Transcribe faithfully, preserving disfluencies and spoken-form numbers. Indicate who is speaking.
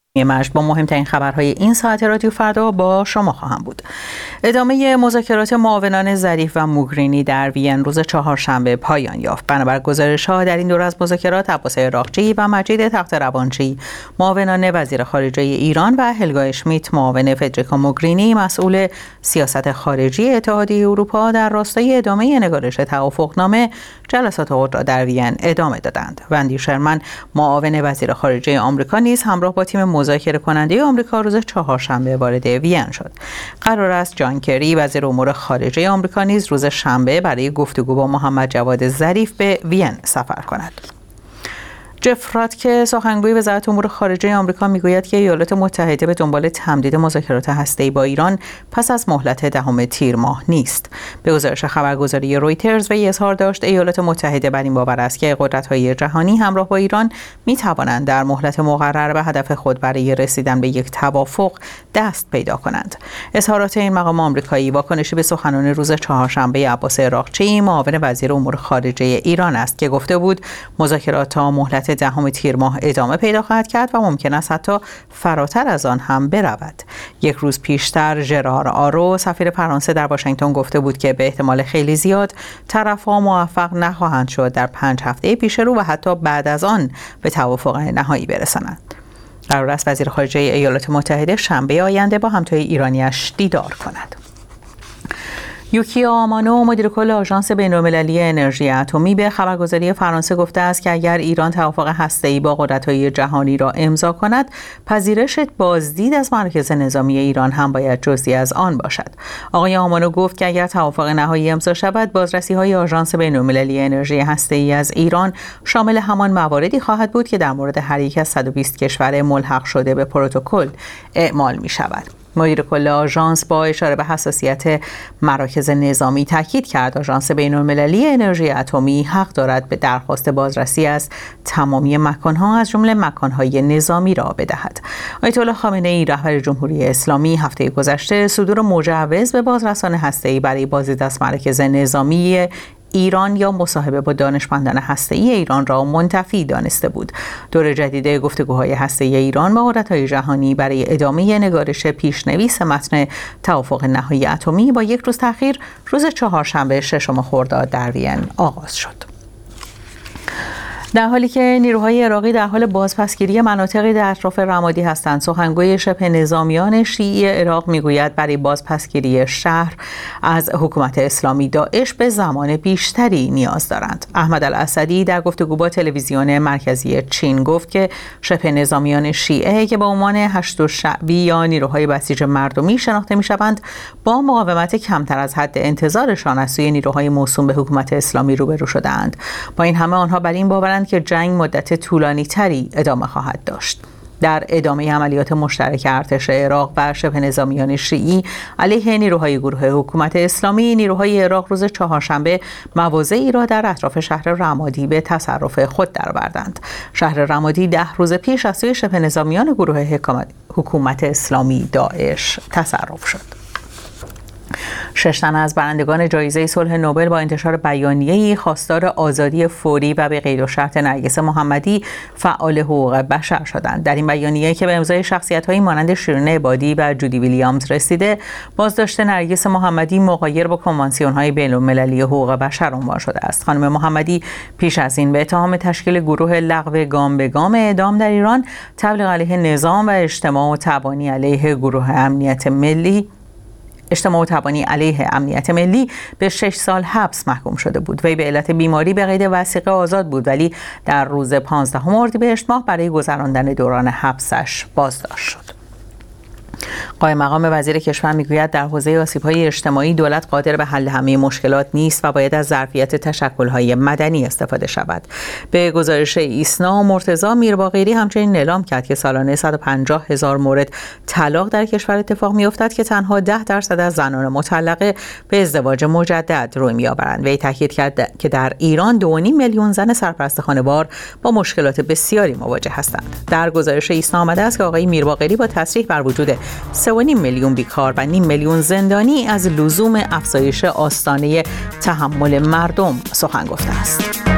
Speaker 1: مشت با مهمترین خبرهای این ساعت رادیو فردا با شما خواهم بود. ادامه مذاکرات معاونان ظریف و موگرینی در وین روز چهارشنبه پایان یافت. بنابر گزارش‌ها در این دوره از مذاکرات عباس عراقچی و مجید تخت‌روانچی معاونان وزیر خارجه ایران و هلگا اشمیت معاون فدریکا موگرینی مسئول سیاست خارجی اتحادیه اروپا در راستای ادامه نگارش توافقنامه جلسات خود را در وین ادامه دادند. وندی شرمن معاون وزیر خارجه آمریکا نیز همراه با تیم مذاکره کننده آمریکا روز چهارشنبه وارد وین شد. قرار است جان کری وزیر امور خارجه آمریکا نیز روز شنبه برای گفتگو با محمد جواد ظریف به وین سفر کند. جف راتکه سخنگوی وزارت امور خارجه آمریکا میگوید که ایالات متحده به دنبال تمدید مذاکرات هسته‌ای با ایران پس از مهلت دهم تیر ماه نیست. به گزارش خبرگزاری رویترز وی اظهار داشت ایالات متحده بر این باور است که قدرت‌های جهانی همراه با ایران می‌توانند در مهلت مقرر به هدف خود برای رسیدن به یک توافق دست پیدا کنند. اظهارات این مقام آمریکایی واکنشی به سخنان روز چهارشنبه عباس عراقچی معاون وزیر امور خارجه ایران است که گفته بود مذاکرات تا مهلت دهم تیر ماه ادامه پیدا خواهد کرد و ممکن است حتی فراتر از آن هم برود. یک روز پیشتر ژرار آرو سفیر فرانسه در واشنگتن گفته بود که به احتمال خیلی زیاد طرف‌ها موفق نخواهند شد در پنج هفته پیش رو و حتی بعد از آن به توافق نهایی برسند. قرار است وزیر خارجه ایالات متحده شنبه آینده با همتای ایرانیش دیدار کند. یوکیا آمانو مدیر کل آژانس بین‌المللی انرژی اتمی به خبرگزاری فرانسه گفته است که اگر ایران توافق هسته‌ای با قدرت‌های جهانی را امضا کند، پذیرش بازدید از مراکز نظامی ایران هم باید جزئی از آن باشد. آقای آمانو گفت که اگر توافق نهایی امضا شود، بازرسی‌های آژانس بین‌المللی انرژی هسته‌ای از ایران شامل همان مواردی خواهد بود که در مورد هر یک از صد و بیست کشور ملحق شده به پروتکل اعمال می‌شود. مدیر کل آژانس با اشاره به حساسیت مراکز نظامی تاکید کرد آژانس بین‌المللی انرژی اتمی حق دارد به درخواست بازرسی از تمامی مکان‌ها از جمله مکان‌های نظامی را بدهد. آیت الله خامنه‌ای رهبر جمهوری اسلامی هفته گذشته صدور مجوز به بازرسان هسته‌ای برای بازدید از مراکز نظامی ایران یا مصاحبه با دانشمندان هسته‌ای ایران را منتفی دانسته بود. دور جدید گفتگوهای هسته‌ای ایران با قدرت‌های جهانی برای ادامه نگارش پیشنویس متن توافق نهایی اتمی با یک روز تأخیر روز چهارشنبه ششم خرداد در وین آغاز شد. در حالی که نیروهای عراقی در حال بازپسگیری مناطقی در اطراف رمادی هستند، سخنگوی شبه نظامیان شیعی عراق میگوید برای بازپسگیری شهر از حکومت اسلامی داعش به زمان بیشتری نیاز دارند. احمد الاسدی در گفتگو با تلویزیون مرکزی چین گفت که شبه نظامیان شیعه که با عنوان هشت شعبی یا نیروهای بسیج مردمی شناخته میشوند، با مقاومت کمتر از حد انتظارشان از سوی نیروهای موسوم به حکومت اسلامی روبرو شده‌اند. با این همه آنها بر این باورند که جنگ مدت طولانی تری ادامه خواهد داشت. در ادامه عملیات مشترک ارتش عراق و شبه نظامیان شیعی علیه نیروهای گروه حکومت اسلامی، نیروهای عراق روز چهارشنبه مواضعی را در اطراف شهر رمادی به تصرف خود درآوردند. شهر رمادی ده روز پیش از سوی شبه نظامیان گروه حکومت اسلامی داعش تصرف شد. شش تن از برندگان جایزه صلح نوبل با انتشار بیانیه‌ای خواستار آزادی فوری و به قید و شرط نرگس محمدی فعال حقوق بشر شدند. در این بیانیه که به امضای شخصیت‌هایی مانند شیرین عبادی و جودی ویلیامز رسیده، بازداشت نرگس محمدی مغایر با کنوانسیون‌های بین‌المللی حقوق بشر عنوان شده است. خانم محمدی پیش از این به اتهام تشکیل گروه لغو گام به گام اعدام در ایران، تبلیغ علیه نظام و اجتماع و تبانی علیه گروه امنیت ملی اجتماع و تبانی علیه امنیت ملی به شش سال حبس محکوم شده بود. وی به علت بیماری به قید وثیقه آزاد بود، ولی در روز پانزدهم اردیبهشت ماه برای گذراندن دوران حبسش بازداشت شد. قائم مقام وزیر کشور میگوید در حوزه آسیب‌های اجتماعی دولت قادر به حل همه مشکلات نیست و باید از ظرفیت تشکل‌های مدنی استفاده شود. به گزارش ایسنا، مرتضی میرباقری همچنین اعلام کرد که سالانه صد و پنجاه هزار مورد طلاق در کشور اتفاق می‌افتد که تنها ده درصد از زنان مطلقه به ازدواج مجدد روی می‌آورند. وی تاکید کرد که در ایران دو و نیم میلیون زن سرپرست خانوار با مشکلات بسیاری مواجه هستند. در گزارش ایسنا آمده است که آقای میرباقری با تصریح بر وجود سه و نیم میلیون بیکار و نیم میلیون زندانی از لزوم افزایش آستانه تحمل مردم سخن گفته است.